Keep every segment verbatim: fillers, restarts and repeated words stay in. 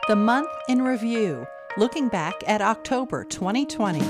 The Month in Review, looking back at October twenty twenty.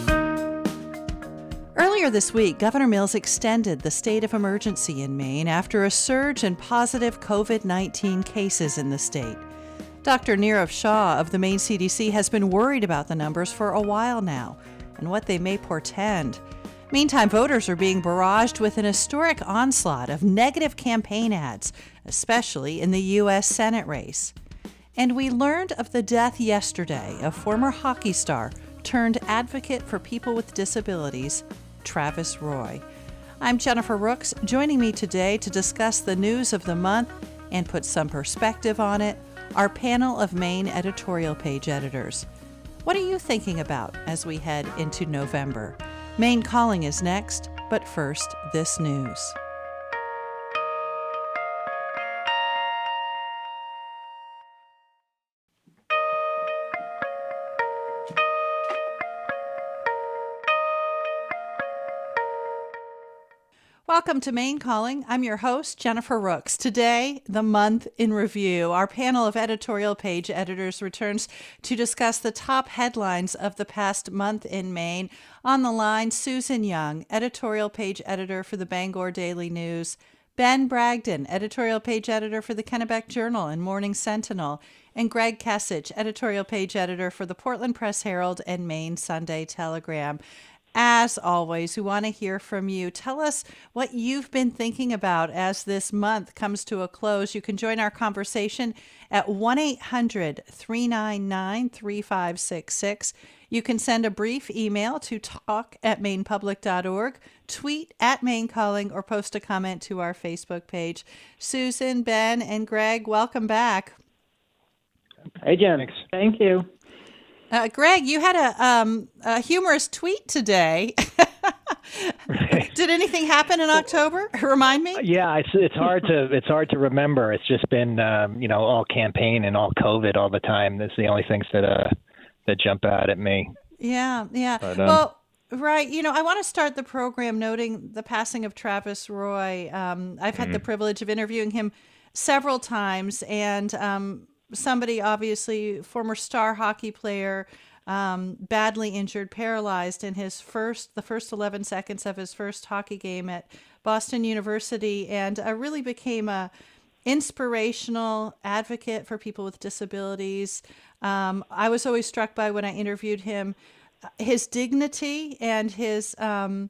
Earlier this week, Governor Mills extended the state of emergency in Maine after a surge in positive covid nineteen cases in the state. Doctor Nirav Shah of the Maine C D C has been worried about the numbers for a while now and what they may portend. Meantime, voters are being barraged with an historic onslaught of negative campaign ads, especially in the U S Senate race. And we learned of the death yesterday of former hockey star turned advocate for people with disabilities, Travis Roy. I'm Jennifer Rooks. Joining me today to discuss the news of the month and put some perspective on it, our panel of Maine editorial page editors. What are you thinking about as we head into November? Maine Calling is next, but first, this news. Welcome to Maine Calling. I'm your host, Jennifer Rooks. Today, the month in review. Our panel of editorial page editors returns to discuss the top headlines of the past month in Maine. On the line, Susan Young, editorial page editor for the Bangor Daily News, Ben Bragdon, editorial page editor for the Kennebec Journal and Morning Sentinel, and Greg Kesich, editorial page editor for the Portland Press Herald and Maine Sunday Telegram. As always, we want to hear from you. Tell us what you've been thinking about as this month comes to a close. You can join our conversation at one eight hundred, three nine nine, three five six six. You can send a brief email to talk at maine public dot org, tweet at Maine Calling, or post a comment to our Facebook page. Susan, Ben, and Greg, welcome back. Hey, Jen. Thank you. Uh, Greg, you had a, um, a humorous tweet today. Did anything happen in October? Remind me. Yeah, it's it's hard to it's hard to remember. It's just been um, you know all campaign and all COVID all the time. That's the only things that uh that jump out at me. Yeah, yeah. But, um, well, right. You know, I want to start the program noting the passing of Travis Roy. Um, I've had mm-hmm. the privilege of interviewing him several times, and um, somebody, obviously, former star hockey player, um, badly injured, paralyzed in his first, the first eleven seconds of his first hockey game at Boston University, and uh, really became a inspirational advocate for people with disabilities. Um, I was always struck by when I interviewed him, his dignity and his um,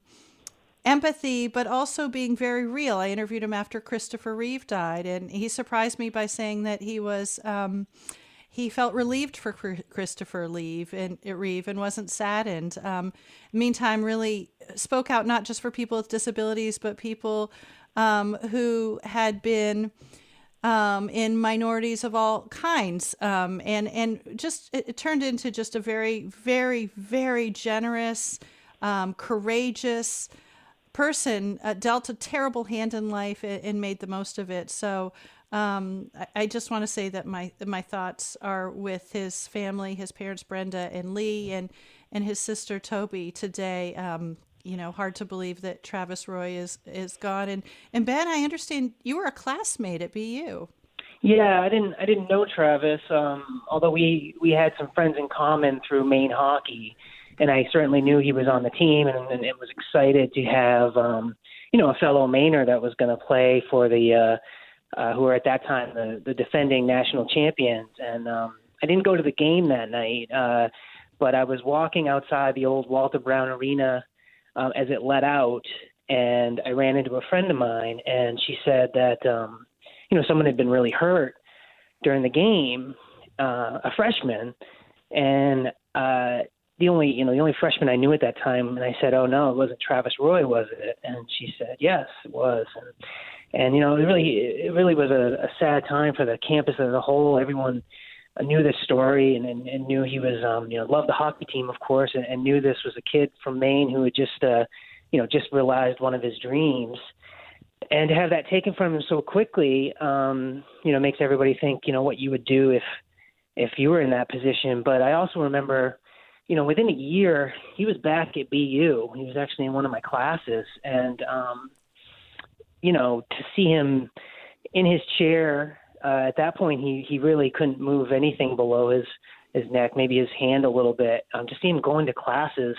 empathy, but also being very real. I interviewed him after Christopher Reeve died, and he surprised me by saying that he was um, he felt relieved for Christopher Reeve and Reeve and wasn't saddened. Um, meantime, really spoke out not just for people with disabilities, but people um, who had been um, in minorities of all kinds, um, and and just it, it turned into just a very, very, very generous, um, courageous person, uh, dealt a terrible hand in life and, and made the most of it. So um, I, I just want to say that my my thoughts are with his family, his parents Brenda and Lee, and and his sister Toby today. Um, you know, hard to believe that Travis Roy is is gone. And and Ben, I understand you were a classmate at B U. Yeah, I didn't I didn't know Travis, um, although we we had some friends in common through Maine hockey. And I certainly knew he was on the team, and, and it was excited to have, um, you know, a fellow Mainer that was going to play for the, uh, uh, who were at that time the, the defending national champions. And um, I didn't go to the game that night, uh, but I was walking outside the old Walter Brown Arena um, as it let out, and I ran into a friend of mine, and she said that, um, you know, someone had been really hurt during the game, uh, a freshman, and uh The only, you know, the only freshman I knew at that time, and I said, "Oh no, it wasn't Travis Roy, was it?" And she said, "Yes, it was." And, and you know, it really, it really was a, a sad time for the campus as a whole. Everyone knew this story and, and, and knew he was, um, you know, loved the hockey team, of course, and, and knew this was a kid from Maine who had just, uh, you know, just realized one of his dreams. And to have that taken from him so quickly, um, you know, makes everybody think, you know, what you would do if, if you were in that position. But I also remember, you know, within a year, he was back at B U. He was actually in one of my classes. And, um, you know, to see him in his chair uh, at that point, he, he really couldn't move anything below his, his neck, maybe his hand a little bit. Um, just even going to classes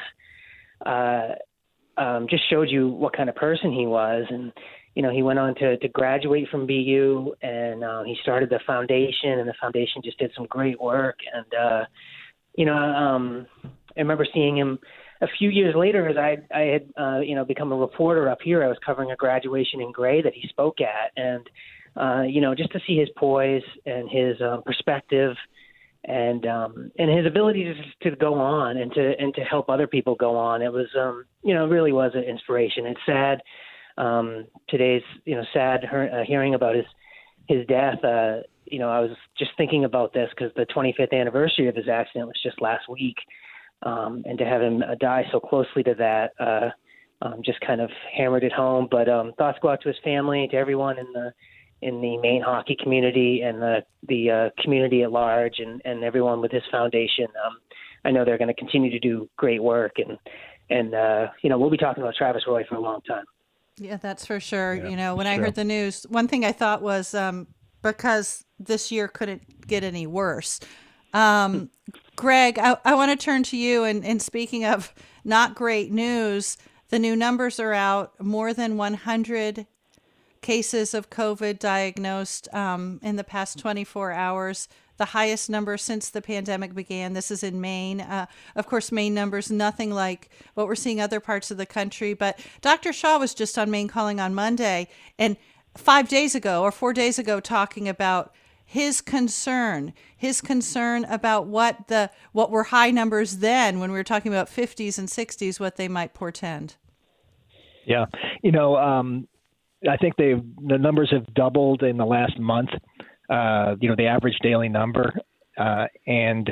uh, um, just showed you what kind of person he was. And, you know, he went on to, to graduate from B U, and uh, he started the foundation, and the foundation just did some great work. And, uh, you know, um, I remember seeing him a few years later as I, I had, uh, you know, become a reporter up here. I was covering a graduation in Gray that he spoke at. And, uh, you know, just to see his poise and his uh, perspective and um, and his ability to, to go on and to and to help other people go on, it was, um, you know, really was an inspiration. It's sad. Um, today's, you know, sad her, uh, hearing about his his death. Uh, you know, I was just thinking about this because the twenty-fifth anniversary of his accident was just last week. Um, and to have him uh, die so closely to that uh, um, just kind of hammered it home. But um, thoughts go out to his family, to everyone in the in the Maine hockey community and the the uh, community at large, and, and everyone with his foundation. Um, I know they're going to continue to do great work, and and uh, you know, we'll be talking about Travis Roy for a long time. Yeah, that's for sure. Yeah, you know, when I true. heard the news, one thing I thought was um, because this year couldn't get any worse. Um, Greg, I, I want to turn to you. And, and speaking of not great news, the new numbers are out. More than one hundred cases of COVID diagnosed um, in the past twenty-four hours, the highest number since the pandemic began. This is in Maine. Uh, of course, Maine numbers, nothing like what we're seeing other parts of the country. But Doctor Shaw was just on Maine Calling on Monday, and five days ago or four days ago talking about his concern, his concern about what the what were high numbers then when we were talking about fifties and sixties, what they might portend. Yeah, you know, um, I think they the numbers have doubled in the last month. Uh, you know, the average daily number, uh, and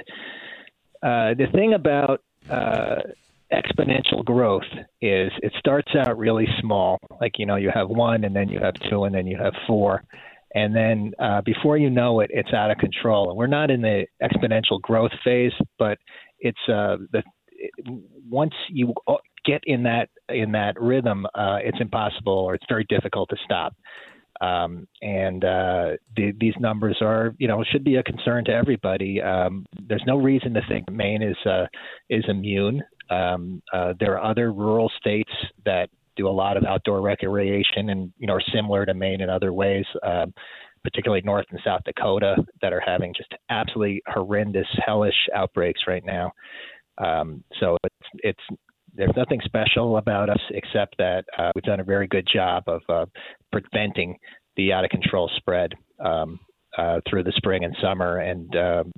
uh, the thing about uh, exponential growth is it starts out really small. Like, you know, you have one, and then you have two, and then you have four. And then uh, before you know it, it's out of control. And we're not in the exponential growth phase, but it's uh, the it, once you get in that in that rhythm, uh, it's impossible, or it's very difficult to stop. Um, and uh, the, these numbers are, you know, should be a concern to everybody. Um, there's no reason to think Maine is uh, is immune. Um, uh, there are other rural states that do a lot of outdoor recreation and, you know, are similar to Maine in other ways, um, particularly North and South Dakota, that are having just absolutely horrendous, hellish outbreaks right now. Um, so it's, it's there's nothing special about us except that uh, we've done a very good job of uh, preventing the out of control spread um, uh, through the spring and summer. And, um,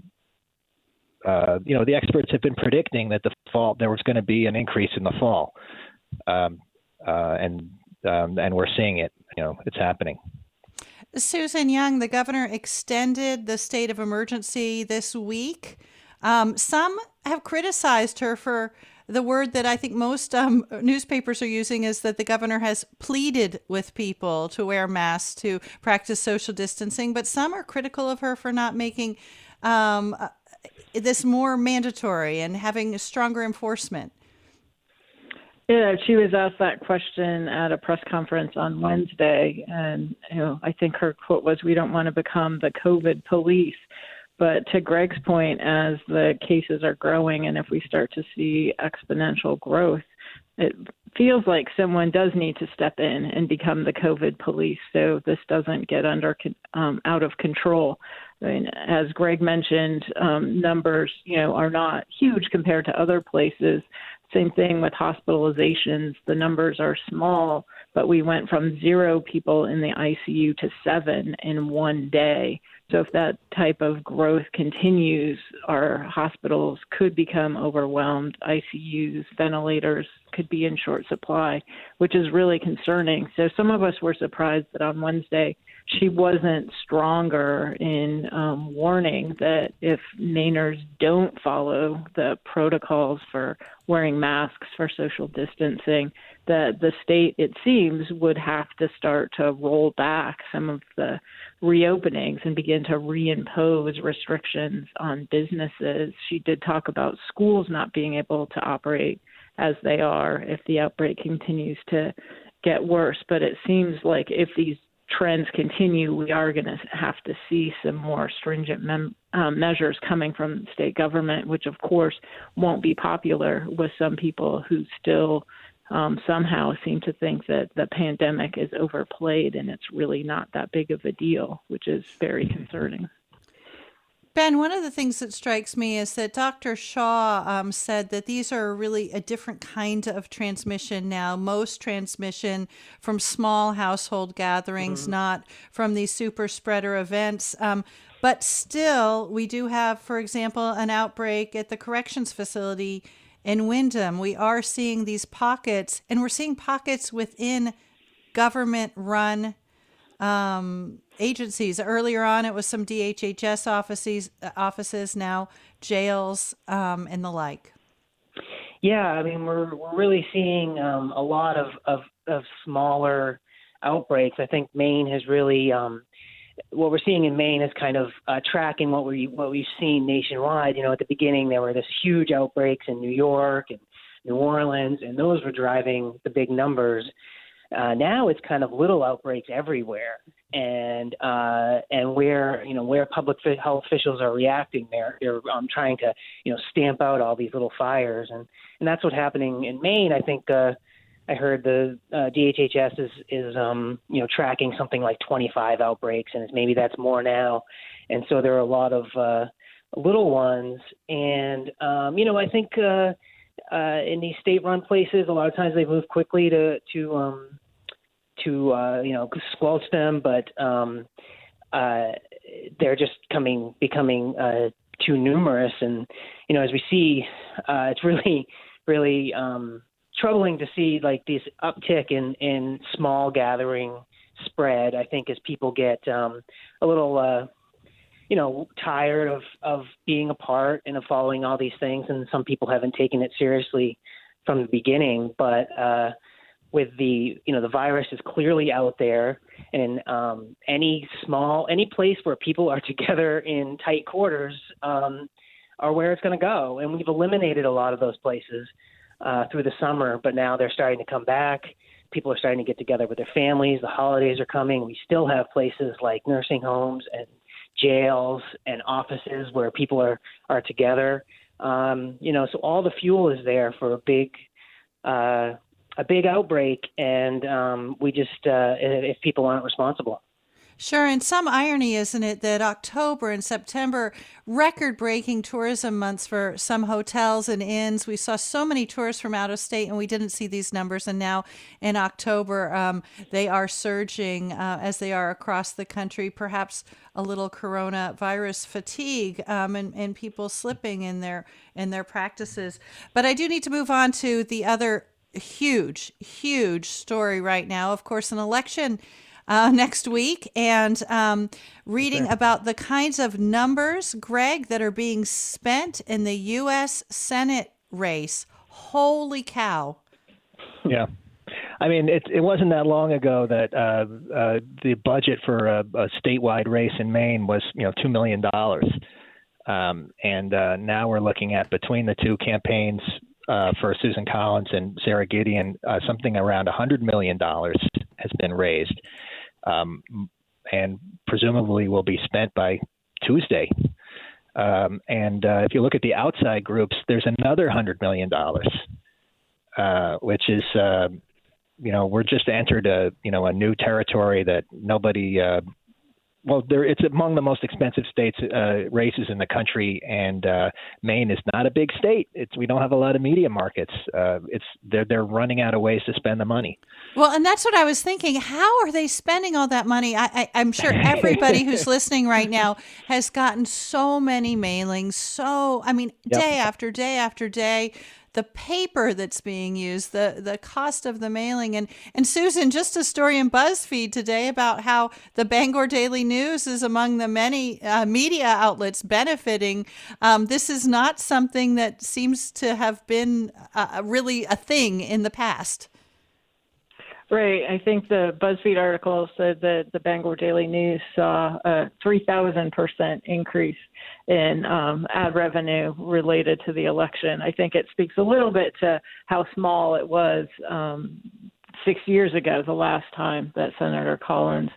uh, you know, the experts have been predicting that the fall, there was going to be an increase in the fall. Um, Uh, and um, and we're seeing it. You know, it's happening. Susan Young, the governor extended the state of emergency this week. Um, some have criticized her for the word that I think most um, newspapers are using, is that the governor has pleaded with people to wear masks, to practice social distancing. But some are critical of her for not making um, this more mandatory and having stronger enforcement. Yeah, she was asked that question at a press conference on Wednesday, and you know, I think her quote was, "We don't want to become the COVID police." But to Greg's point, as the cases are growing, and if we start to see exponential growth, it feels like someone does need to step in and become the COVID police, so this doesn't get under um, out of control. I mean, as Greg mentioned, um, numbers, you know, are not huge compared to other places. Same thing with hospitalizations. The numbers are small, but we went from zero people in the I C U to seven in one day. So if that type of growth continues, our hospitals could become overwhelmed. I C Us, ventilators could be in short supply, which is really concerning. So some of us were surprised that on Wednesday she wasn't stronger in um, warning that if Mainers don't follow the protocols for wearing masks, for social distancing, that the state, it seems, would have to start to roll back some of the reopenings and begin to reimpose restrictions on businesses. She did talk about schools not being able to operate as they are if the outbreak continues to get worse. But it seems like if these trends continue, we are going to have to see some more stringent mem- um, measures coming from state government, which of course won't be popular with some people who still um, somehow seem to think that the pandemic is overplayed and it's really not that big of a deal, which is very concerning. Ben, one of the things that strikes me is that Doctor Shaw um, said that these are really a different kind of transmission now. Most transmission from small household gatherings, mm-hmm. not from these super spreader events. Um, but still, we do have, for example, an outbreak at the corrections facility in Windham. We are seeing these pockets, and we're seeing pockets within government-run Um, agencies. Earlier on, it was some D H H S offices, offices now jails, um, and the like. Yeah, I mean, we're we're really seeing um, a lot of, of, of smaller outbreaks. I think Maine has really um, what we're seeing in Maine is kind of uh, tracking what we what we've seen nationwide. You know, at the beginning there were this huge outbreaks in New York and New Orleans, and those were driving the big numbers. Uh, now it's kind of little outbreaks everywhere, and uh, and where you know where public health officials are reacting, they're they're um, trying to you know stamp out all these little fires, and, and that's what's happening in Maine. I think uh, I heard the uh, D H H S is is um, you know tracking something like twenty-five outbreaks, and it's, maybe that's more now, and so there are a lot of uh, little ones, and um, you know I think uh, uh, in these state-run places, a lot of times they move quickly to to um, to uh, you know squelch them, but um, uh, they're just coming becoming uh, too numerous, and you know as we see, uh, it's really really um, troubling to see like this uptick in, in small gathering spread. I think as people get um, a little uh, you know tired of, of being apart and of following all these things, and some people haven't taken it seriously from the beginning, but uh, with the, you know, the virus is clearly out there, and um, any small, any place where people are together in tight quarters um, are where it's going to go. And we've eliminated a lot of those places uh, through the summer, but now they're starting to come back. People are starting to get together with their families. The holidays are coming. We still have places like nursing homes and jails and offices where people are, are together. Um, you know, so all the fuel is there for a big, uh, a big outbreak, and um, we just, uh, if people aren't responsible. Sure, and some irony, isn't it, that October and September, record-breaking tourism months for some hotels and inns. We saw so many tourists from out of state, and we didn't see these numbers. And now in October, um, they are surging uh, as they are across the country, perhaps a little coronavirus fatigue um, and, and people slipping in their, in their practices. But I do need to move on to the other huge, huge story right now. Of course, an election uh, next week, and um, reading okay. about the kinds of numbers, Greg, that are being spent in the U S Senate race. Holy cow. Yeah. I mean, it, it wasn't that long ago that uh, uh, the budget for a, a statewide race in Maine was, you know, two million dollars. Um, and uh, now we're looking at, between the two campaigns, Uh, for Susan Collins and Sarah Gideon, uh, something around one hundred million dollars has been raised, um, and presumably will be spent by Tuesday. Um, and uh, if you look at the outside groups, there's another one hundred million dollars, uh, which is, uh, you know, we're just entered a, you know, a new territory that nobody uh, Well, there, it's among the most expensive states uh, races in the country, and uh, Maine is not a big state. It's we don't have a lot of media markets. Uh, it's they're they're running out of ways to spend the money. Well, and that's what I was thinking. How are they spending all that money? I, I, I'm sure everybody who's listening right now has gotten so many mailings. So, I mean, yep. day after day after day. The paper that's being used, the the cost of the mailing. And, and Susan, just a story in BuzzFeed today about how the Bangor Daily News is among the many uh, media outlets benefiting. Um, this is not something that seems to have been uh, really a thing in the past. Right. I think the BuzzFeed article said that the Bangor Daily News saw a three thousand percent increase in um, ad revenue related to the election. I think it speaks a little bit to how small it was um, six years ago, the last time that Senator Collins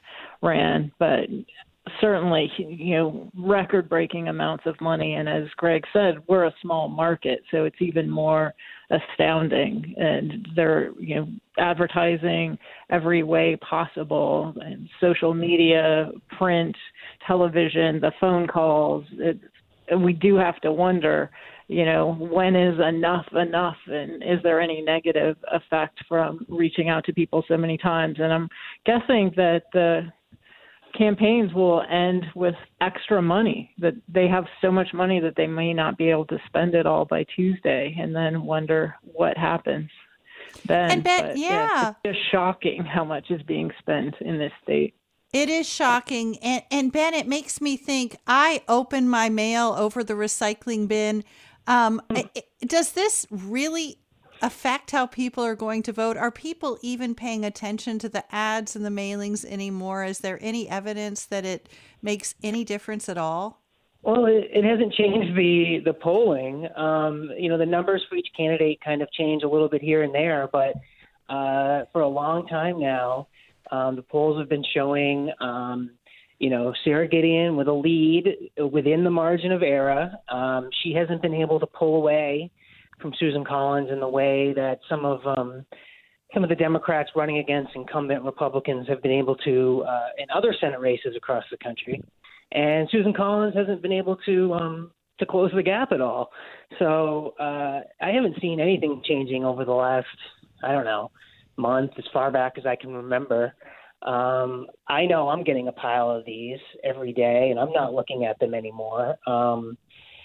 ran, but certainly, you know, record-breaking amounts of money. And as Greg said, we're a small market, so it's even more astounding. And they're, you know, advertising every way possible, and social media, print, television, the phone calls. It, and we do have to wonder, you know, when is enough enough, and is there any negative effect from reaching out to people so many times? And I'm guessing that the campaigns will end with extra money, that they have so much money that they may not be able to spend it all by Tuesday, and then wonder what happens then. And Ben, but, yeah. It's just shocking how much is being spent in this state. It is shocking. And, and Ben, it makes me think, I open my mail over the recycling bin. Um, mm. it, does this really affect how people are going to vote? Are people even paying attention to the ads and the mailings anymore? Is there any evidence that it makes any difference at all? Well, it, it hasn't changed the the polling. Um, you know, the numbers for each candidate kind of change a little bit here and there, but uh, for a long time now, um, the polls have been showing, um, you know, Sarah Gideon with a lead within the margin of error. Um, she hasn't been able to pull away from Susan Collins in the way that some of um, some of the Democrats running against incumbent Republicans have been able to uh, in other Senate races across the country. And Susan Collins hasn't been able to um, to close the gap at all. So uh, I haven't seen anything changing over the last, I don't know, month, as far back as I can remember. Um, I know I'm getting a pile of these every day, and I'm not looking at them anymore. Um,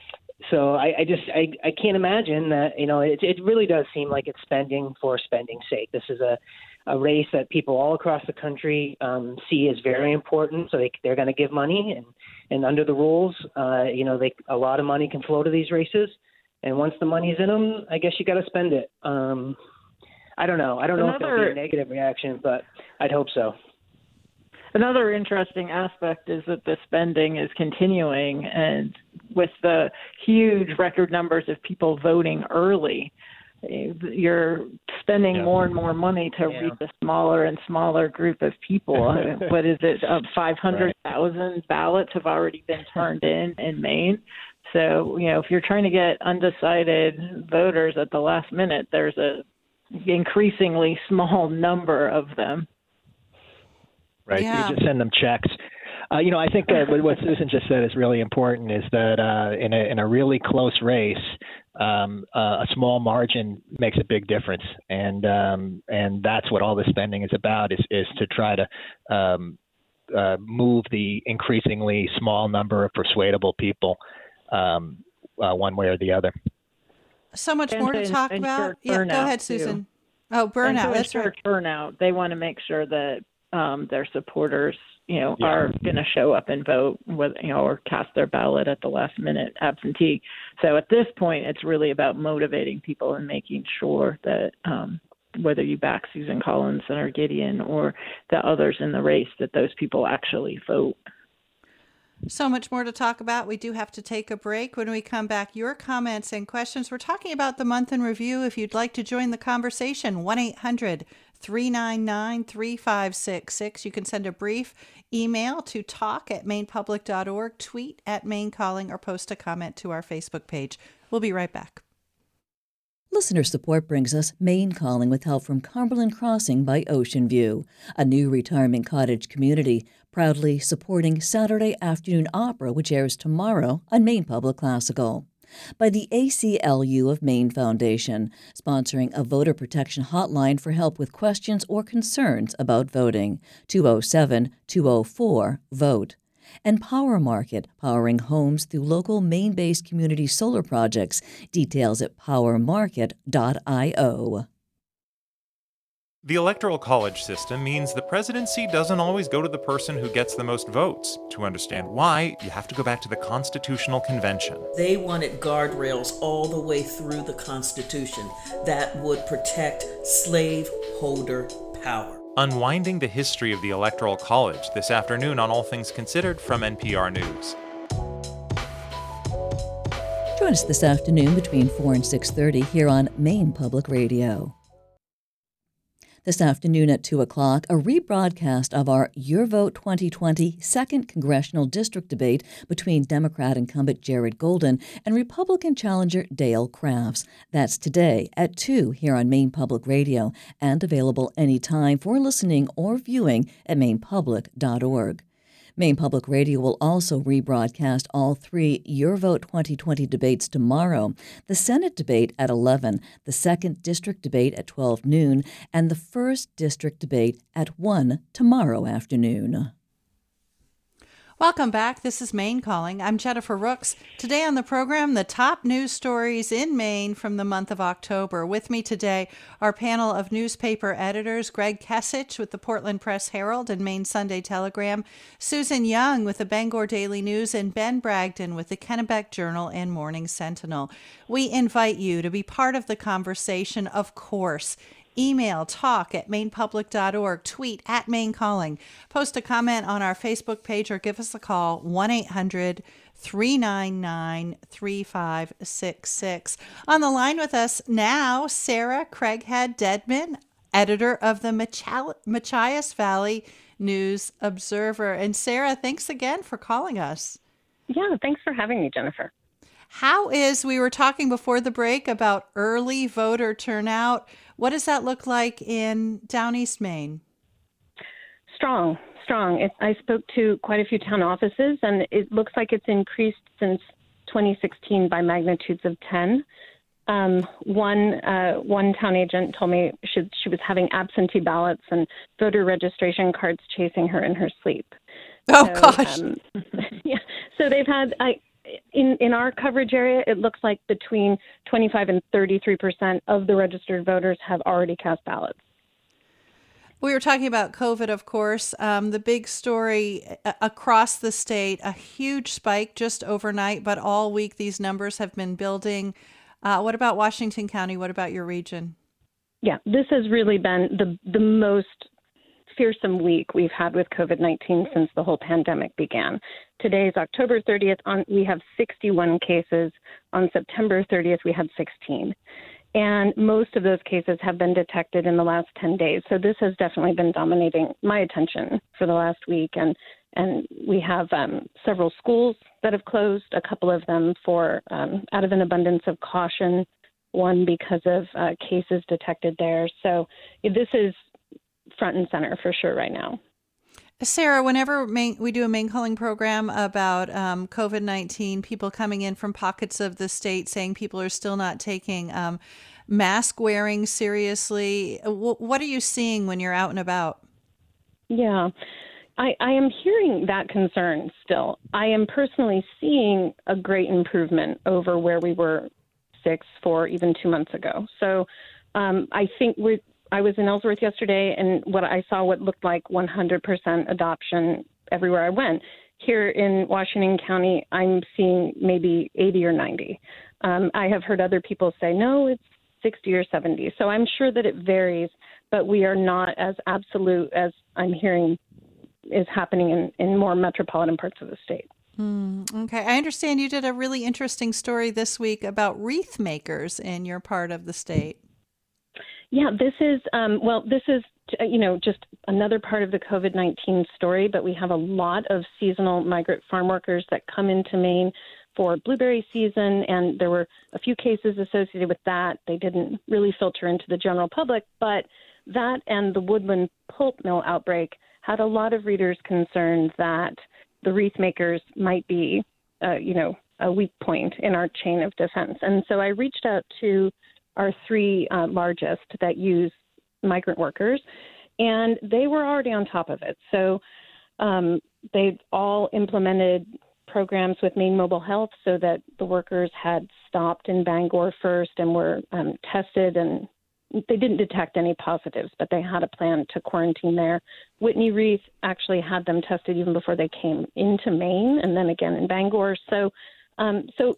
So I, I just I, I can't imagine that, you know, it, it really does seem like it's spending for spending's sake. This is a, a race that people all across the country um, see as very important. So they, they're going to give money, and, and under the rules, uh, you know, they, a lot of money can flow to these races. And once the money's in them, I guess you got to spend it. Um, I don't know. I don't know Another... if there'll be a negative reaction, but I'd hope so. Another interesting aspect is that the spending is continuing, and with the huge record numbers of people voting early, you're spending yeah. more and more money to yeah. reach a smaller and smaller group of people. What is it? Uh, five hundred thousand right. ballots have already been turned in in Maine. So, you know, if you're trying to get undecided voters at the last minute, there's a increasingly small number of them. Right. Yeah. You just send them checks. Uh, you know, I think that what Susan just said is really important, is that uh, in a in a really close race, um, uh, a small margin makes a big difference, and um, and that's what all the spending is about, is is to try to um, uh, move the increasingly small number of persuadable people um, uh, one way or the other. So much and more to, to talk about. Yeah, go ahead, Susan. Too. Oh, burnout. And to that's right. Turnout. They want to make sure that um, their supporters, you know, yeah. are going to show up and vote, with, you know, or cast their ballot at the last minute absentee. So at this point, it's really about motivating people and making sure that um, whether you back Susan Collins, Senator Gideon, or the others in the race, that those people actually vote. So much more to talk about. We do have to take a break. When we come back, your comments and questions. We're talking about the month in review. If you'd like to join the conversation, one eight hundred three nine nine three five six six. You can send a brief email to talk at maine public dot org, tweet at Maine Calling, or post a comment to our Facebook page. We'll be right back. Listener support brings us Maine Calling, with help from Cumberland Crossing by Ocean View, a new retirement cottage community proudly supporting Saturday Afternoon Opera, which airs tomorrow on Maine Public Classical. By the A C L U of Maine Foundation, sponsoring a voter protection hotline for help with questions or concerns about voting, two oh seven, two oh four, VOTE. And Power Market, powering homes through local Maine-based community solar projects. Details at power market dot io. The Electoral College system means the presidency doesn't always go to the person who gets the most votes. To understand why, you have to go back to the Constitutional Convention. They wanted guardrails all the way through the Constitution that would protect slaveholder power. Unwinding the history of the Electoral College this afternoon on All Things Considered from N P R News. Join us this afternoon between four and six thirty here on Maine Public Radio. This afternoon at two o'clock, a rebroadcast of our Your Vote twenty twenty second Congressional District debate between Democrat incumbent Jared Golden and Republican challenger Dale Crafts. That's today at two here on Maine Public Radio and available anytime for listening or viewing at maine public dot org. Maine Public Radio will also rebroadcast all three Your Vote twenty twenty debates tomorrow, the Senate debate at eleven, the second District debate at twelve noon, and the first District debate at one tomorrow afternoon. Welcome back. This is Maine Calling. I'm Jennifer Rooks. Today on the program, the top news stories in Maine from the month of October. With me today, our panel of newspaper editors, Greg Kesich with the Portland Press Herald and Maine Sunday Telegram, Susan Young with the Bangor Daily News, and Ben Bragdon with the Kennebec Journal and Morning Sentinel. We invite you to be part of the conversation, of course. Email talk at maine public dot org, tweet at Maine Calling, post a comment on our Facebook page, or give us a call, one eight hundred three nine nine three five six six. On the line with us now, Sarah Craighead Dedman, editor of the Machi- Machias Valley News Observer. And Sarah, thanks again for calling us. Yeah, thanks for having me, Jennifer. How is, we were talking before the break about early voter turnout. What does that look like in Down East Maine? Strong, strong. It, I spoke to quite a few town offices, and it looks like it's increased since twenty sixteen by magnitudes of ten. Um, one uh, one town agent told me she, she was having absentee ballots and voter registration cards chasing her in her sleep. Oh, so, gosh. Um, yeah. So they've had... I. In in our coverage area, it looks like between twenty-five and thirty-three percent of the registered voters have already cast ballots. We were talking about COVID, of course. Um, the big story uh, across the state, a huge spike just overnight, but all week these numbers have been building. Uh, what about Washington County? What about your region? Yeah, this has really been the the most fearsome week we've had with COVID nineteen since the whole pandemic began. Today is October thirtieth. On, we have sixty-one cases. On September thirtieth, we had sixteen. And most of those cases have been detected in the last ten days. So this has definitely been dominating my attention for the last week. And, and we have um, several schools that have closed, a couple of them for um, out of an abundance of caution, one because of uh, cases detected there. So this is front and center for sure right now. Sarah, whenever Maine, we do a Maine Calling program about um, COVID nineteen, people coming in from pockets of the state saying people are still not taking um, mask wearing seriously. W- what are you seeing when you're out and about? Yeah, I, I am hearing that concern still. I am personally seeing a great improvement over where we were six, four, even two months ago. So um, I think we're I was in Ellsworth yesterday, and what I saw what looked like one hundred percent adoption everywhere I went. Here in Washington County, I'm seeing maybe eighty or ninety. Um, I have heard other people say, no, it's sixty or seventy. So I'm sure that it varies, but we are not as absolute as I'm hearing is happening in, in more metropolitan parts of the state. Mm, okay. I understand you did a really interesting story this week about wreath makers in your part of the state. Yeah, this is, um, well, this is, you know, just another part of the COVID nineteen story, but we have a lot of seasonal migrant farm workers that come into Maine for blueberry season, and there were a few cases associated with that. They didn't really filter into the general public, but that and the Woodland pulp mill outbreak had a lot of readers concerned that the wreath makers might be, uh, you know, a weak point in our chain of defense. And so I reached out to our three uh, largest that use migrant workers, and they were already on top of it. So um, they've all implemented programs with Maine Mobile Health so that the workers had stopped in Bangor first and were um, tested, and they didn't detect any positives, but they had a plan to quarantine there. Whitney Wreath actually had them tested even before they came into Maine, and then again in Bangor. So, um, so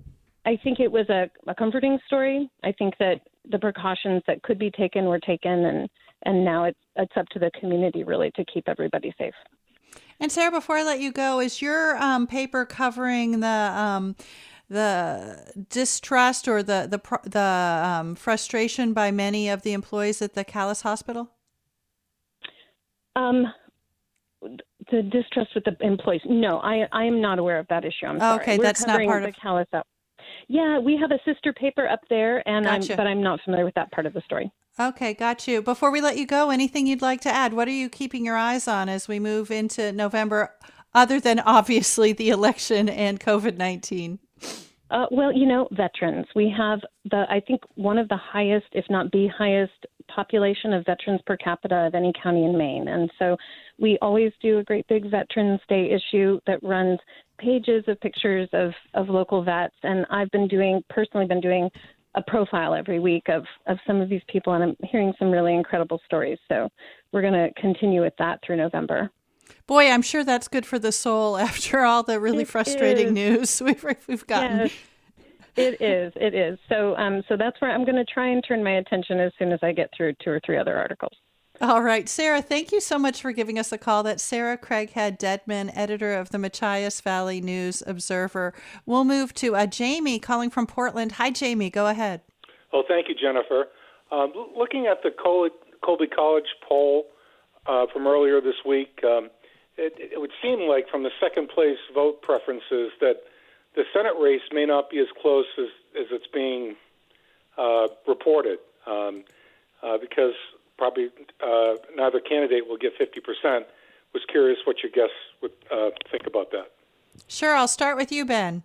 I think it was a, a comforting story. I think that the precautions that could be taken were taken, and, and now it's it's up to the community really to keep everybody safe. And Sarah, before I let you go, is your um, paper covering the um, the distrust or the the the um, frustration by many of the employees at the Calais Hospital? Um, the distrust with the employees. No, I I am not aware of that issue. I'm sorry. Okay, We're that's not part the of. Calais up. Yeah, we have a sister paper up there, and Gotcha. I'm but I'm not familiar with that part of the story. Okay, got you. Before we let you go, anything you'd like to add? What are you keeping your eyes on as we move into November, other than obviously the election and COVID nineteen? Uh, well, you know, veterans. We have the, I think, one of the highest, if not the highest, population of veterans per capita of any county in Maine. And so we always do a great big Veterans Day issue that runs pages of pictures of, of local vets. And I've been doing, personally been doing a profile every week of, of some of these people, and I'm hearing some really incredible stories. So we're going to continue with that through November. Boy, I'm sure that's good for the soul after all the really It frustrating is. news we've we've gotten. Yes, it is. It is. So, um, so that's where I'm going to try and turn my attention as soon as I get through two or three other articles. All right, Sarah, thank you so much for giving us a call. That's Sarah Craighead-Dedman, editor of the Machias Valley News Observer. We'll move to uh, Jamie calling from Portland. Hi, Jamie. Go ahead. Oh, thank you, Jennifer. Um, looking at the Col- Colby College poll uh, from earlier this week, um, it, it would seem like from the second place vote preferences that the Senate race may not be as close as, as it's being uh, reported um, uh, because probably uh, neither candidate will get fifty percent. Was curious what your guests would uh, think about that. Sure, I'll start with you, Ben.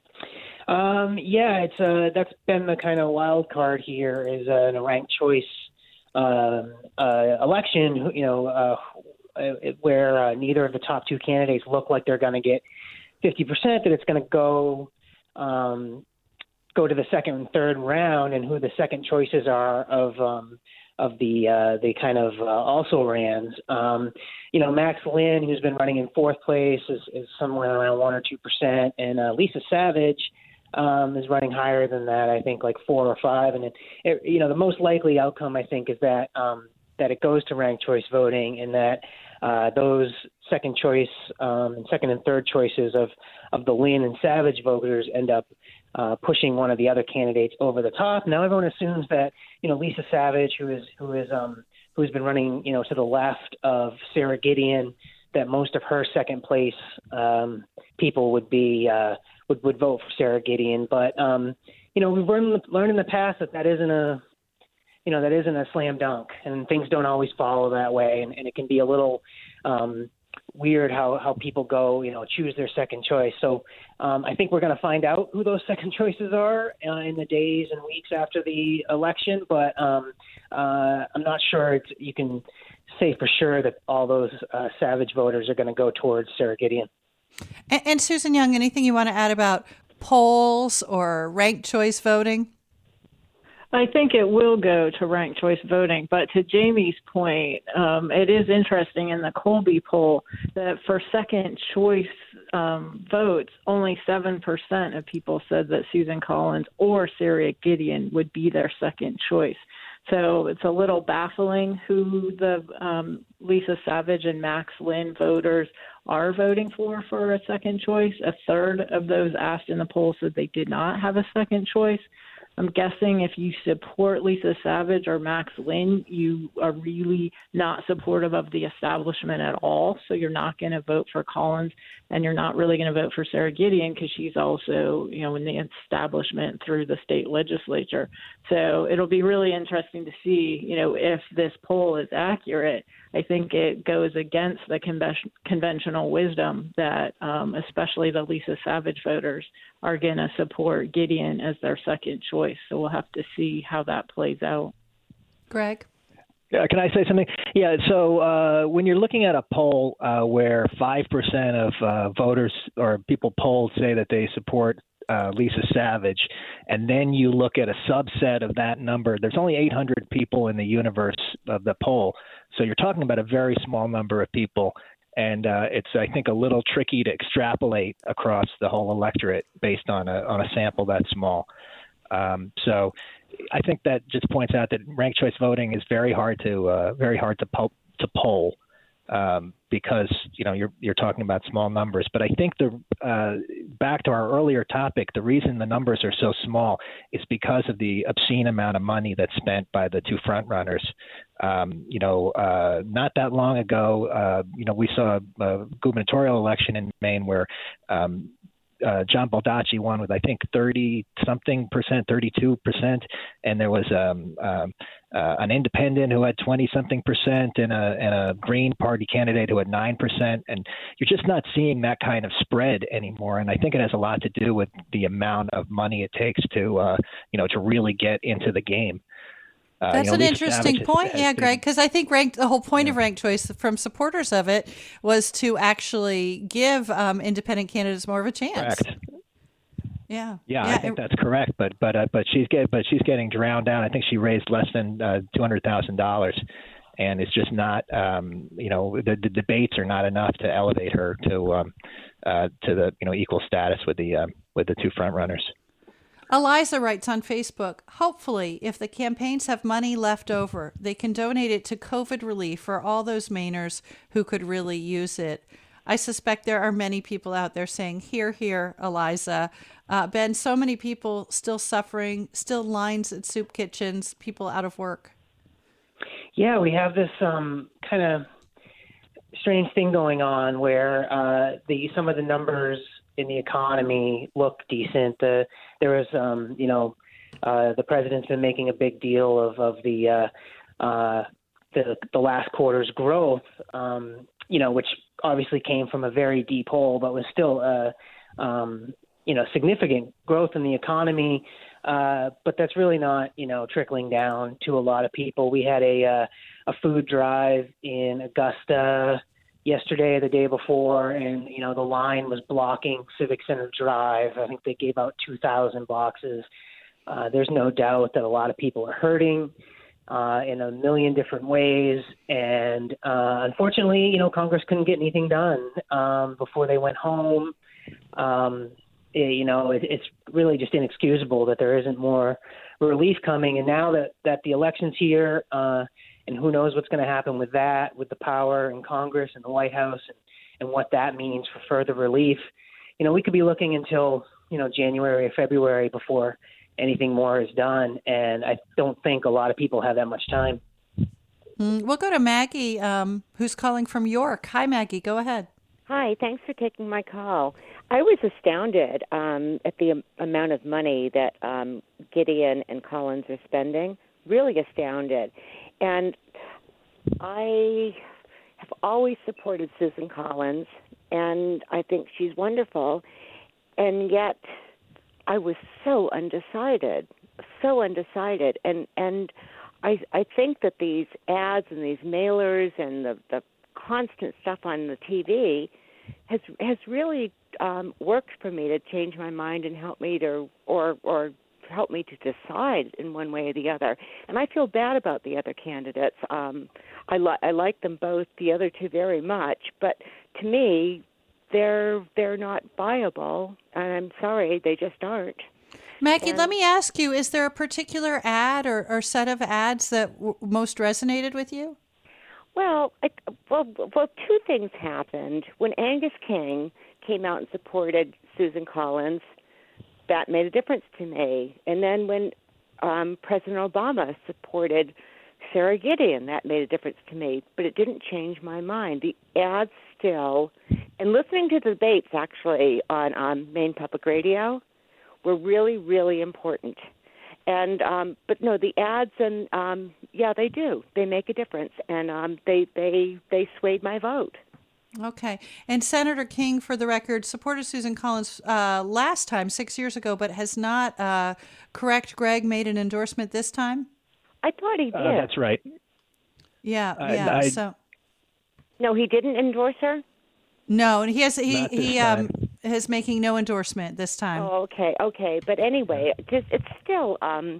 Um, yeah, it's uh, that's been the kind of wild card here is uh, in a ranked choice uh, uh, election. You know, uh, where uh, neither of the top two candidates look like they're going to get fifty percent. That it's going to go um, go to the second and third round, and who the second choices are of um, of the uh, the kind of uh, also rans. Um, you know, Max Lynn, who's been running in fourth place, is, is somewhere around one or two percent, and uh, Lisa Savage um, is running higher than that. I think like four or five. And it, it, you know, the most likely outcome I think is that um, that it goes to ranked choice voting, and that uh, those second choice, um, second and third choices of of the Lynn and Savage voters end up Uh, pushing one of the other candidates over the top. Now everyone assumes that, you know, Lisa Savage, who is who is um, who's been running, you know, to the left of Sarah Gideon, that most of her second place um, people would be uh, would would vote for Sarah Gideon. But um, you know, we've learned learned in the past that that isn't a you know that isn't a slam dunk, and things don't always follow that way, and, and it can be a little um, weird how, how people go, you know, choose their second choice. So um, I think we're going to find out who those second choices are uh, in the days and weeks after the election. But um, uh, I'm not sure it's, you can say for sure that all those uh, Savage voters are going to go towards Sarah Gideon. And, and Susan Young, anything you want to add about polls or ranked choice voting? I think it will go to ranked choice voting, but to Jamie's point, um, it is interesting in the Colby poll that for second choice um, votes, only seven percent of people said that Susan Collins or Sarah Gideon would be their second choice. So it's a little baffling who the um, Lisa Savage and Max Lynn voters are voting for for a second choice. A third of those asked in the poll said they did not have a second choice. I'm guessing if you support Lisa Savage or Max Lynn, you are really not supportive of the establishment at all. So you're not going to vote for Collins, and you're not really going to vote for Sarah Gideon because she's also, you know, in the establishment through the state legislature. So it'll be really interesting to see, you know, if this poll is accurate. I think it goes against the conven- conventional wisdom that um, especially the Lisa Savage voters are going to support Gideon as their second choice. So we'll have to see how that plays out. Greg? Yeah, can I say something? Yeah, so uh, when you're looking at a poll uh, where five percent of uh, voters or people polled say that they support uh, Lisa Savage, and then you look at a subset of that number, there's only eight hundred people in the universe of the poll. So you're talking about a very small number of people. And uh, it's, I think, a little tricky to extrapolate across the whole electorate based on a on a sample that small. Um, so I think that just points out that ranked choice voting is very hard to uh, very hard to po- to poll. um, because you know you're you're talking about small numbers. But I think the uh, back to our earlier topic, the reason the numbers are so small is because of the obscene amount of money that's spent by the two front runners. Um, you know, uh, not that long ago, uh, you know, we saw a gubernatorial election in Maine where um, Uh, John Baldacci won with, I think, thirty something percent, thirty-two percent. And there was um, um, uh, an independent who had twenty something percent and a, and a Green Party candidate who had nine percent. And you're just not seeing that kind of spread anymore. And I think it has a lot to do with the amount of money it takes to, uh, you know, to really get into the game. Uh, That's you know, an Lisa interesting Savage point, has, yeah, has Greg, because I think ranked, the whole point yeah. of ranked choice from supporters of it was to actually give um, independent candidates more of a chance. Correct. Yeah. Yeah, yeah I think it, that's correct. But but uh, but she's get but she's getting drowned out. I think she raised less than uh, two hundred thousand dollars, and it's just not. Um, you know, the, the debates are not enough to elevate her to um, uh, to the you know equal status with the uh, with the two front runners. Eliza writes on Facebook, hopefully, if the campaigns have money left over, they can donate it to COVID relief for all those Mainers who could really use it. I suspect there are many people out there saying, hear, hear, Eliza. Uh, Ben, so many people still suffering, still lines at soup kitchens, people out of work. Yeah, we have this um, kind of strange thing going on where uh, the some of the numbers in the economy look decent. The, there was, um, you know, uh, the president's been making a big deal of of the uh, uh, the, the last quarter's growth, um, you know, which obviously came from a very deep hole, but was still, uh, um, you know, significant growth in the economy. Uh, but that's really not, you know, trickling down to a lot of people. We had a uh, a food drive in Augusta yesterday, the day before, and, you know, the line was blocking Civic Center Drive. I think they gave out two thousand boxes. Uh, there's no doubt that a lot of people are hurting uh, in a million different ways. And uh, unfortunately, you know, Congress couldn't get anything done um, before they went home. Um, it, you know, it, it's really just inexcusable that there isn't more relief coming. And now that, that the election's here, uh, and who knows what's going to happen with that, with the power in Congress and the White House, and, and what that means for further relief. You know, we could be looking until, you know, January or February before anything more is done. And I don't think a lot of people have that much time. Mm, we'll go to Maggie, um, who's calling from York. Hi, Maggie. Go ahead. Hi. Thanks for taking my call. I was astounded um, at the um, amount of money that um, Gideon and Collins are spending. Really astounded. And I have always supported Susan Collins, and I think she's wonderful. And yet I was so undecided, so undecided. And and I I think that these ads and these mailers and the, the constant stuff on the T V has has really um, worked for me to change my mind and help me to, or or help me to decide in one way or the other. And I feel bad about the other candidates. Um, I, li- I like them both, the other two, very much. But to me, they're they're not viable. And I'm sorry, they just aren't. Maggie, and, let me ask you, is there a particular ad or, or set of ads that w- most resonated with you? Well, I, well, well, two things happened. When Angus King came out and supported Susan Collins, that made a difference to me. And then when um, President Obama supported Sarah Gideon, that made a difference to me. But it didn't change my mind. The ads still, and listening to the debates actually on, on Maine Public Radio were really, really important. And um, but no, the ads and um, yeah, they do. They make a difference, and um, they they they swayed my vote. Okay. And Senator King, for the record, supported Susan Collins uh, last time, six years ago, but has not, uh, correct, Greg, made an endorsement this time? I thought he did. Uh, that's right. Yeah, I- yeah. I- so No, he didn't endorse her? no, and he has he Not this he um time. is making no endorsement this time. Oh, okay, okay. But anyway, just it's still um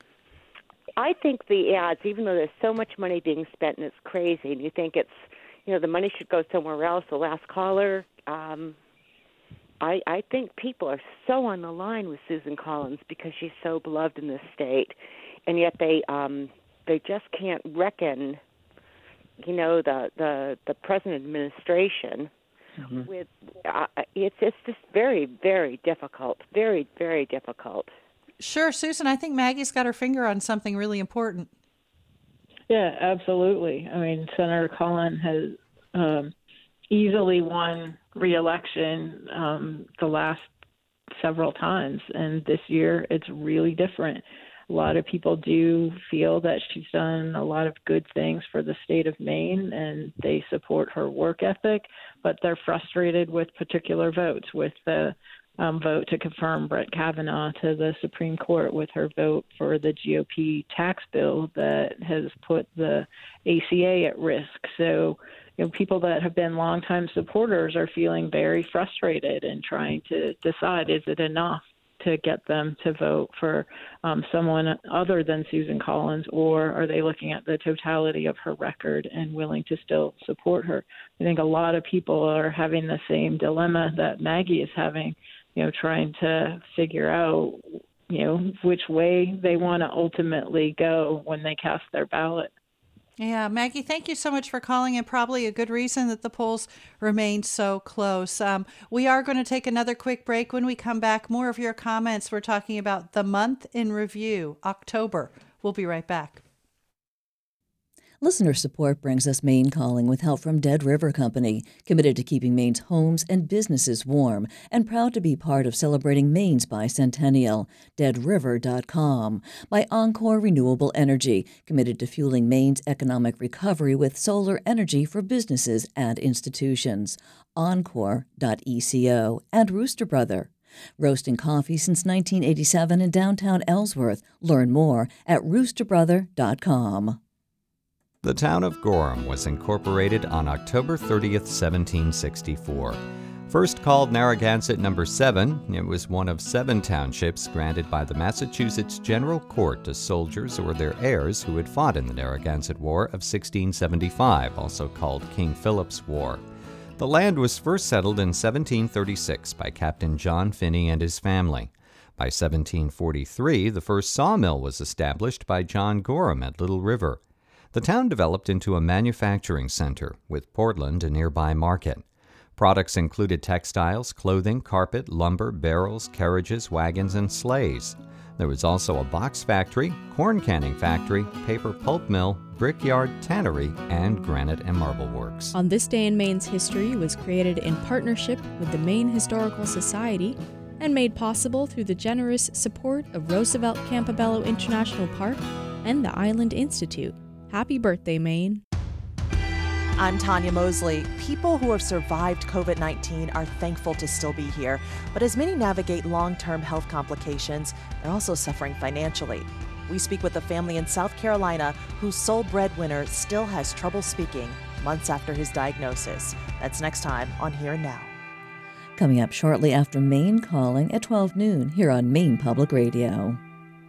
I think the ads, even though there's so much money being spent and it's crazy, and you think it's, you know, the money should go somewhere else, the last caller, um, I, I think people are so on the line with Susan Collins because she's so beloved in this state, and yet they um, they just can't reckon you know, the the, the present administration. Mm-hmm. With uh, it's it's just very very difficult, very very difficult. Sure, Susan. I think Maggie's got her finger on something really important. Yeah, absolutely. I mean, Senator Collin has um, easily won re-election um, the last several times, and this year it's really different. A lot of people do feel that she's done a lot of good things for the state of Maine, and they support her work ethic, but they're frustrated with particular votes, with the um, vote to confirm Brett Kavanaugh to the Supreme Court, with her vote for the G O P tax bill that has put the A C A at risk. So, you know, people that have been longtime supporters are feeling very frustrated and trying to decide, is it enough to get them to vote for um, someone other than Susan Collins, or are they looking at the totality of her record and willing to still support her? I think a lot of people are having the same dilemma that Maggie is having, you know, trying to figure out, you know, which way they want to ultimately go when they cast their ballot. Yeah, Maggie, thank you so much for calling, and probably a good reason that the polls remain so close. Um, we are going to take another quick break. When we come back, more of your comments. We're talking about the month in review, October. We'll be right back. Listener support brings us Maine Calling with help from Dead River Company, committed to keeping Maine's homes and businesses warm and proud to be part of celebrating Maine's bicentennial. dead river dot com. By Encore Renewable Energy, committed to fueling Maine's economic recovery with solar energy for businesses and institutions. encore dot eco. And Rooster Brother, roasting coffee since nineteen eighty-seven in downtown Ellsworth. Learn more at rooster brother dot com. The town of Gorham was incorporated on October thirtieth, seventeen sixty-four. First called Narragansett Number seven, it was one of seven townships granted by the Massachusetts General Court to soldiers or their heirs who had fought in the Narragansett War of sixteen seventy-five, also called King Philip's War. The land was first settled in seventeen thirty-six by Captain John Finney and his family. By seventeen forty-three, the first sawmill was established by John Gorham at Little River. The town developed into a manufacturing center, with Portland a nearby market. Products included textiles, clothing, carpet, lumber, barrels, carriages, wagons, and sleighs. There was also a box factory, corn canning factory, paper pulp mill, brickyard, tannery, and granite and marble works. On This Day in Maine's History was created in partnership with the Maine Historical Society and made possible through the generous support of Roosevelt Campobello International Park and the Island Institute. Happy birthday, Maine. I'm Tanya Mosley. People who have survived covid nineteen are thankful to still be here, but as many navigate long-term health complications, they're also suffering financially. We speak with a family in South Carolina whose sole breadwinner still has trouble speaking months after his diagnosis. That's next time on Here and Now. Coming up shortly after Maine Calling at twelve noon here on Maine Public Radio.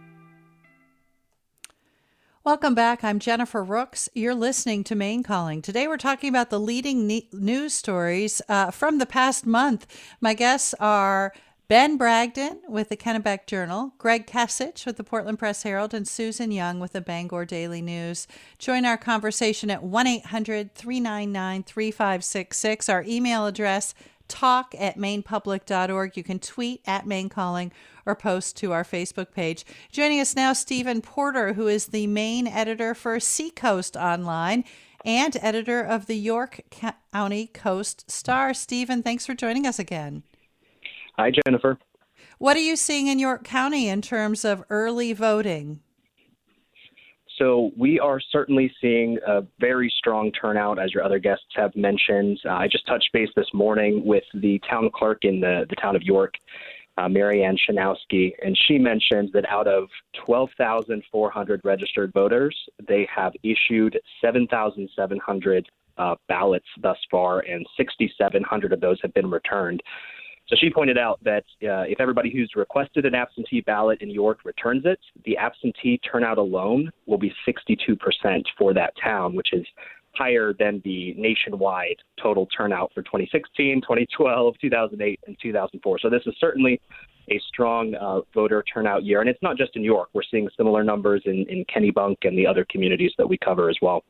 Welcome back. I'm Jennifer Rooks. You're listening to Maine Calling. Today we're talking about the leading ne- news stories uh, from the past month. My guests are Ben Bragdon with the Kennebec Journal, Greg Kesich with the Portland Press Herald, and Susan Young with the Bangor Daily News. Join our conversation at one eight hundred, three nine nine, three five six six. Our email address, talk at maine public dot org. You can tweet at Maine Calling or post to our Facebook page. Joining us now, Stephen Porter, who is the Maine editor for Seacoast Online and editor of the York County Coast Star. Stephen, thanks for joining us again. Hi, Jennifer. What are you seeing in York County in terms of early voting? So we are certainly seeing a very strong turnout, as your other guests have mentioned. Uh, I just touched base this morning with the town clerk in the, the town of York, uh, Mary Ann Shanowski, and she mentioned that out of twelve thousand four hundred registered voters, they have issued seven thousand seven hundred uh, ballots thus far, and six thousand seven hundred of those have been returned. So she pointed out that uh, if everybody who's requested an absentee ballot in York returns it, the absentee turnout alone will be sixty-two percent for that town, which is higher than the nationwide total turnout for twenty sixteen, twenty twelve, two thousand eight, and two thousand four. So this is certainly a strong uh, voter turnout year. And it's not just in York. We're seeing similar numbers in, in Kennebunk and the other communities that we cover as well.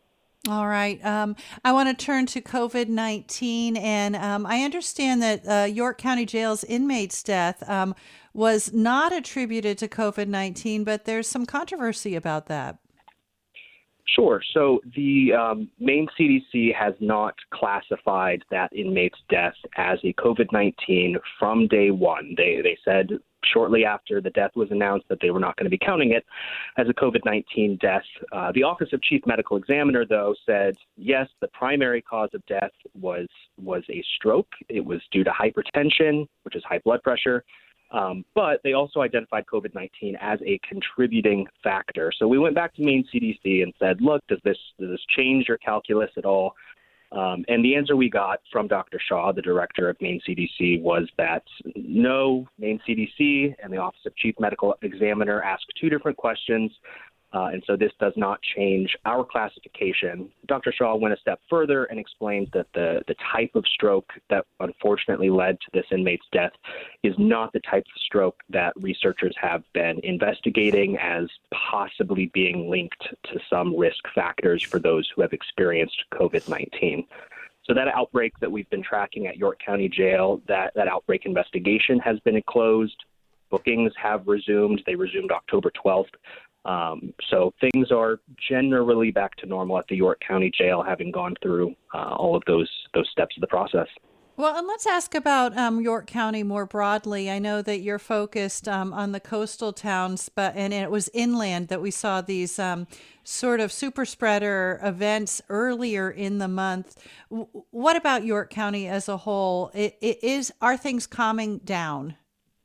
All right. Um, I want to turn to COVID nineteen, and um, I understand that uh, York County Jail's inmate's death um, was not attributed to COVID nineteen, but there's some controversy about that. Sure. So the um, Maine C D C has not classified that inmate's death as a COVID nineteen from day one. They they said shortly after the death was announced that they were not going to be counting it as a COVID nineteen death. Uh, the Office of Chief Medical Examiner, though, said, yes, the primary cause of death was was a stroke. It was due to hypertension, which is high blood pressure. Um, but they also identified COVID nineteen as a contributing factor. So we went back to Maine C D C and said, look, does this does this change your calculus at all? Um, and the answer we got from Doctor Shaw, the director of Maine C D C, was that no, Maine C D C and the Office of Chief Medical Examiner asked two different questions. Uh, and so this does not change our classification. Doctor Shaw went a step further and explained that the, the type of stroke that unfortunately led to this inmate's death is not the type of stroke that researchers have been investigating as possibly being linked to some risk factors for those who have experienced COVID nineteen. So that outbreak that we've been tracking at York County Jail, that, that outbreak investigation has been closed. Bookings have resumed. They resumed October twelfth. Um, so things are generally back to normal at the York County Jail, having gone through uh, all of those those steps of the process. Well, and let's ask about um, York County more broadly. I know that you're focused um, on the coastal towns, but and it was inland that we saw these um, sort of super spreader events earlier in the month. W- what about York County as a whole? It, it is are things calming down?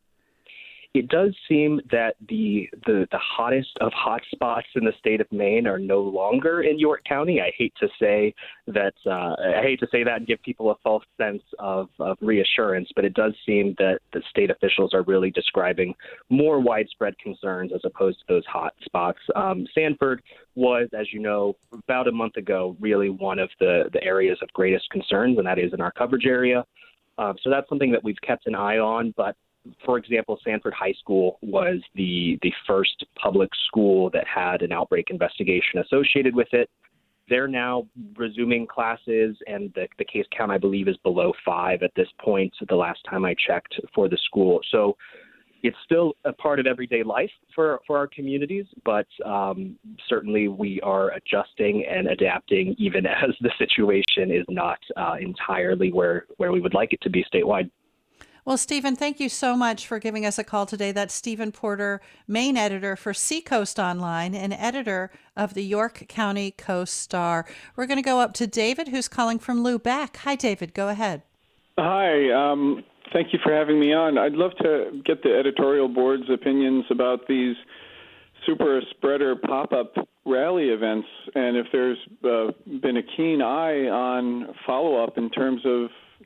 It does seem that the, the the hottest of hot spots in the state of Maine are no longer in York County. I hate to say that uh, I hate to say that and give people a false sense of, of reassurance, but it does seem that the state officials are really describing more widespread concerns as opposed to those hot spots. Um, Sanford was, as you know, about a month ago, really one of the, the areas of greatest concerns, and that is in our coverage area. Uh, so that's something that we've kept an eye on, but for example, Sanford High School was the, the first public school that had an outbreak investigation associated with it. They're now resuming classes, and the, the case count, I believe, is below five at this point, the last time I checked for the school. So it's still a part of everyday life for, for our communities, but um, certainly we are adjusting and adapting even as the situation is not uh, entirely where, where we would like it to be statewide. Well, Stephen, thank you so much for giving us a call today. That's Stephen Porter, Maine editor for Seacoast Online and editor of the York County Coast Star. We're going to go up to David, who's calling from Lubec. Hi, David. Go ahead. Hi. Um, thank you for having me on. I'd love to get the editorial board's opinions about these super spreader pop-up rally events, and if there's uh, been a keen eye on follow-up in terms of,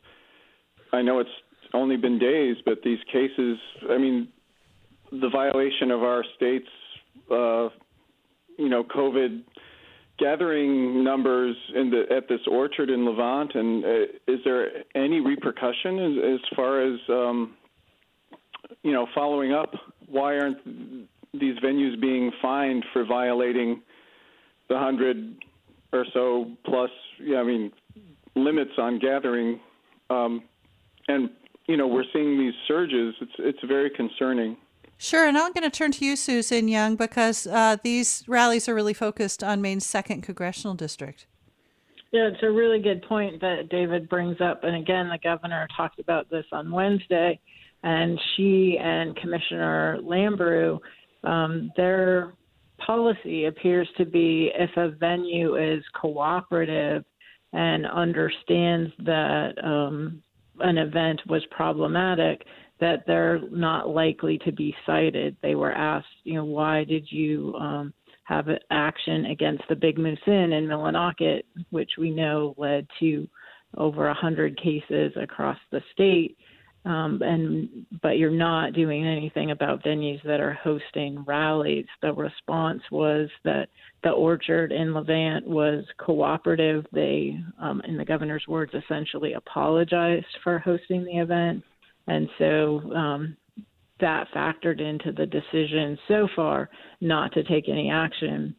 I know it's only been days, but these cases, I mean, the violation of our state's, uh, you know, COVID gathering numbers in the at this orchard in Levant, and uh, is there any repercussion as, as far as, um, you know, following up? Why aren't these venues being fined for violating the hundred or so plus, yeah, I mean, limits on gathering, um, and you know, we're seeing these surges. It's it's very concerning. Sure, and I'm going to turn to you, Susan Young, because uh, these rallies are really focused on Maine's second congressional district. Yeah, it's a really good point that David brings up. And again, the governor talked about this on Wednesday, and she and Commissioner Lambrou, um, their policy appears to be if a venue is cooperative and understands that um, an event was problematic, that they're not likely to be cited. They were asked, you know, why did you um, have an action against the Big Moose Inn in Millinocket, which we know led to over one hundred cases across the state, um, and but you're not doing anything about venues that are hosting rallies. The response was that the Orchard in Levant was cooperative. They, um, in the governor's words, essentially apologized for hosting the event. And so um, that factored into the decision so far not to take any action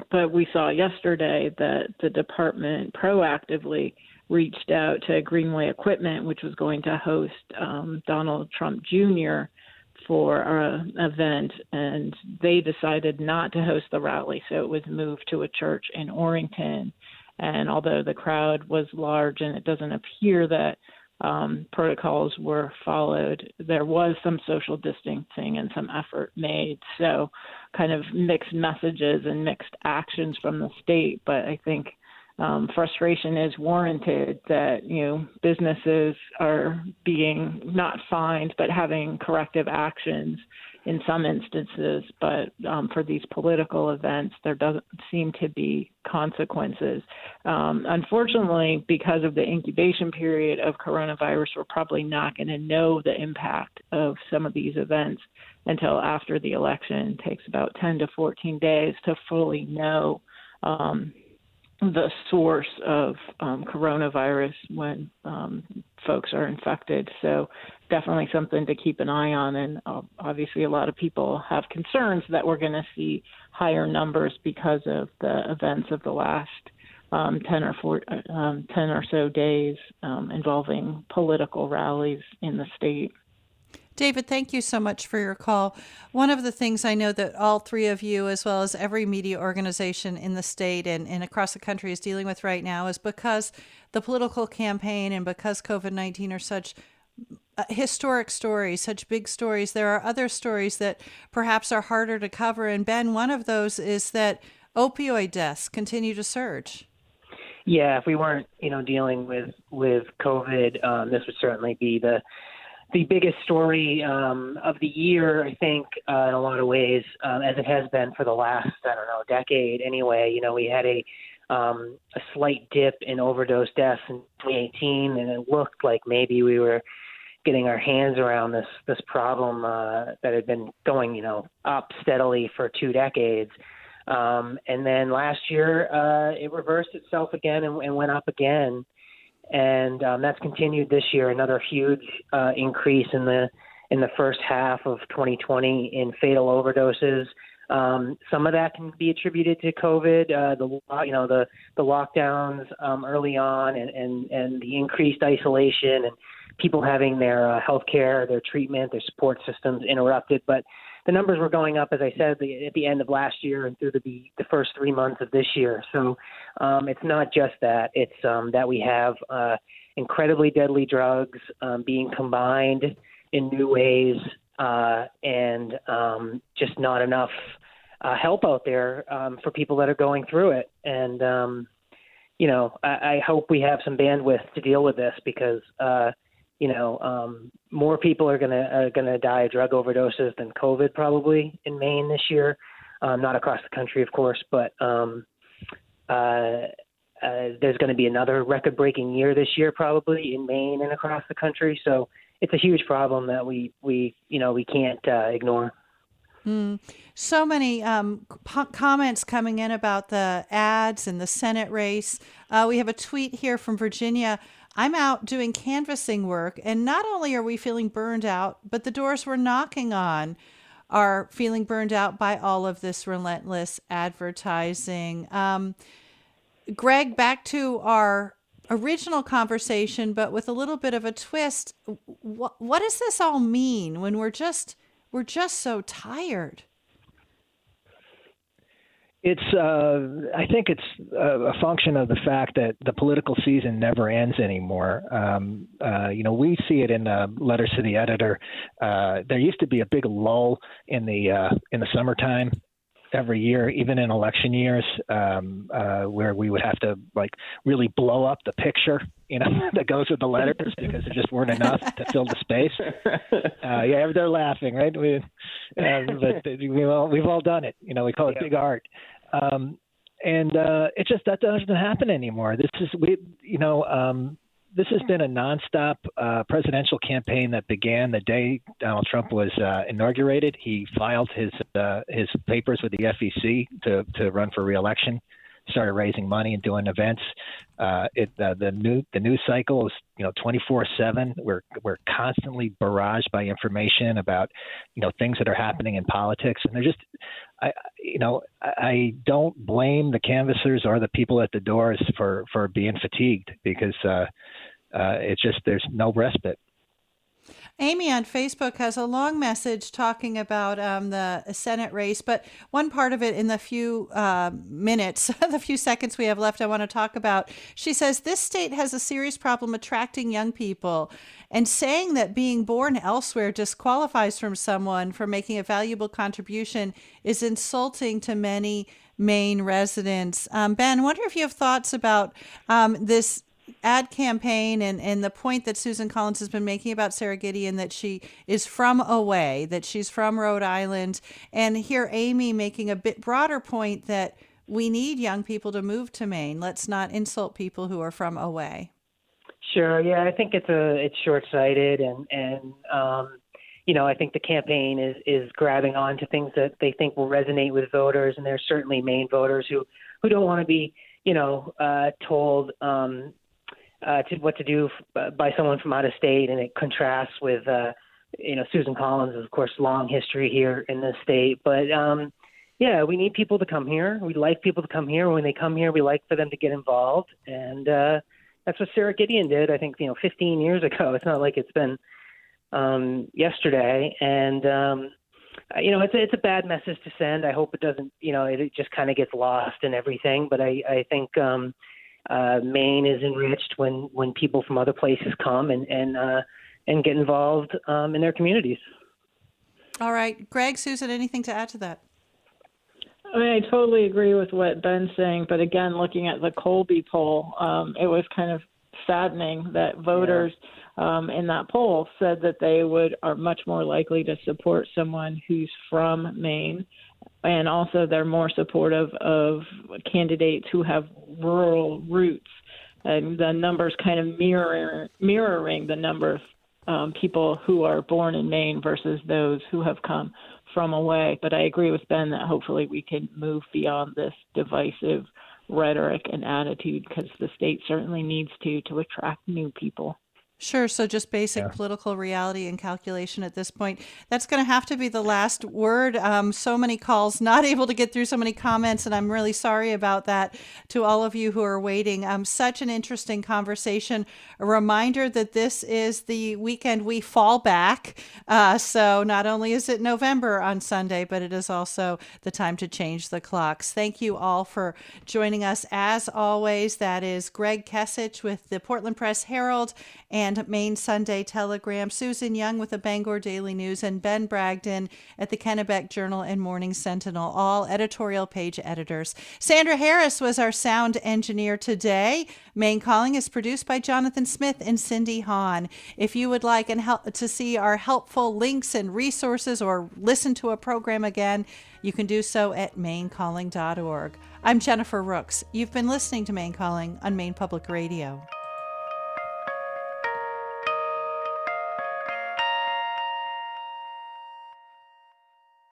but we saw yesterday that the department proactively reached out to Greenway Equipment, which was going to host um, Donald Trump Junior for an event, and they decided not to host the rally, so it was moved to a church in Orrington. And although the crowd was large and it doesn't appear that um, protocols were followed, there was some social distancing and some effort made. So kind of mixed messages and mixed actions from the state. But I think um, frustration is warranted that, you know, businesses are being not fined, but having corrective actions in some instances. But um, for these political events, there doesn't seem to be consequences. Um, unfortunately, because of the incubation period of coronavirus, we're probably not going to know the impact of some of these events until after the election. It takes about ten to fourteen days to fully know um, the source of um, coronavirus when um, folks are infected. So definitely something to keep an eye on. And uh, obviously a lot of people have concerns that we're going to see higher numbers because of the events of the last um, ten or four, um, ten or so days um, involving political rallies in the state. David, thank you so much for your call. One of the things I know that all three of you, as well as every media organization in the state and, and across the country, is dealing with right now is because the political campaign and because COVID nineteen are such uh, historic stories, such big stories, there are other stories that perhaps are harder to cover. And Ben, one of those is that opioid deaths continue to surge. Yeah, if we weren't, you know, dealing with, with COVID, um, this would certainly be the the biggest story um, of the year, I think, uh, in a lot of ways, um, as it has been for the last, I don't know, decade anyway. You know, we had a um, a slight dip in overdose deaths in twenty eighteen, and it looked like maybe we were getting our hands around this this problem uh, that had been going, you know, up steadily for two decades. Um, and then last year, uh, it reversed itself again and, and went up again. And um, that's continued this year. Another huge uh, increase in the in the first half of twenty twenty in fatal overdoses. Um, some of that can be attributed to COVID, uh, the you know the the lockdowns um, early on, and, and, and the increased isolation, and people having their uh, health care, their treatment, their support systems interrupted. But the numbers were going up, as I said, the, at the end of last year and through the the first three months of this year. So um, it's not just that; it's um, that we have uh, incredibly deadly drugs um, being combined in new ways, uh, and um, just not enough uh, help out there um, for people that are going through it. And um, you know, I, I hope we have some bandwidth to deal with this because. Uh, You know, um, more people are gonna are gonna die of drug overdoses than COVID probably in Maine this year. Um, not across the country, of course, but um, uh, uh, there's going to be another record-breaking year this year probably in Maine and across the country. So it's a huge problem that we we you know we can't uh, ignore. Mm. So many um, p- comments coming in about the ads and the Senate race. Uh, we have a tweet here from Virginia. I'm out doing canvassing work, and not only are we feeling burned out, but the doors we're knocking on are feeling burned out by all of this relentless advertising. Um, Greg, back to our original conversation, but with a little bit of a twist. What, what does this all mean when we're just we're just so tired? It's, uh, I think it's a function of the fact that the political season never ends anymore. Um, uh, you know, we see it in the letters to the editor. Uh, there used to be a big lull in the uh, in the summertime every year, even in election years, um, uh, where we would have to like really blow up the picture, you know, that goes with the letters because there just weren't enough to fill the space. Uh, yeah, they're laughing, right? We, uh, but we've all, we've all done it. You know, we call it big art. Um, and uh, it just, that doesn't happen anymore. This is, we, you know, um, this has been a nonstop uh, presidential campaign that began the day Donald Trump was uh, inaugurated. He filed his uh, his papers with the F E C to, to run for re-election. started raising money and doing events. Uh, it uh, the new the news cycle is you know twenty-four seven. We're we're constantly barraged by information about you know things that are happening in politics, and they're just I you know I don't blame the canvassers or the people at the doors for for being fatigued, because uh, uh, it's just there's no respite. Amy on Facebook has a long message talking about um, the Senate race, but one part of it in the few uh, minutes, the few seconds we have left, I want to talk about. She says, this state has a serious problem attracting young people, and saying that being born elsewhere disqualifies from someone from making a valuable contribution is insulting to many Maine residents. Um, Ben, I wonder if you have thoughts about um, this ad campaign and, and the point that Susan Collins has been making about Sarah Gideon, that she is from away, that she's from Rhode Island, and hear Amy making a bit broader point that we need young people to move to Maine. Let's not insult people who are from away. Sure. Yeah, I think it's a it's short-sighted, and and um, you know I think the campaign is is grabbing on to things that they think will resonate with voters, and there's certainly Maine voters who who don't want to be you know uh, told. Um, Uh, to what to do f- by someone from out of state, and it contrasts with, uh, you know, Susan Collins, of course, long history here in the state. But um, yeah, we need people to come here. We like people to come here. When they come here, we like for them to get involved, and uh, that's what Sarah Gideon did. I think you know, fifteen years ago. It's not like it's been um, yesterday, and um, you know, it's a, it's a bad message to send. I hope it doesn't. You know, it, it just kind of gets lost in everything. But I, I think. Um, Uh, Maine is enriched when, when people from other places come and and uh, and get involved um, in their communities. All right, Greg, Susan, anything to add to that? I mean, I totally agree with what Ben's saying, but again, looking at the Colby poll, um, it was kind of saddening that voters yeah. um, in that poll said that they would are much more likely to support someone who's from Maine. And also they're more supportive of candidates who have rural roots. And the numbers kind of mirror, mirroring the number of um, people who are born in Maine versus those who have come from away. But I agree with Ben that hopefully we can move beyond this divisive rhetoric and attitude, because the state certainly needs to to attract new people. Sure. So just basic yeah. political reality and calculation at this point. That's going to have to be the last word. Um, so many calls, not able to get through so many comments, and I'm really sorry about that to all of you who are waiting. Um, such an interesting conversation. A reminder that this is the weekend we fall back. Uh, so not only is it November on Sunday, but it is also the time to change the clocks. Thank you all for joining us. As always, that is Greg Kesich with the Portland Press Herald and Maine Sunday Telegram, Susan Young with the Bangor Daily News, and Ben Bragdon at the Kennebec Journal and Morning Sentinel, all editorial page editors. Sandra Harris was our sound engineer today. Maine Calling is produced by Jonathan Smith and Cindy Hahn. If you would like and help to see our helpful links and resources or listen to a program again, you can do so at maine calling dot org. I'm Jennifer Rooks. You've been listening to Maine Calling on Maine Public Radio.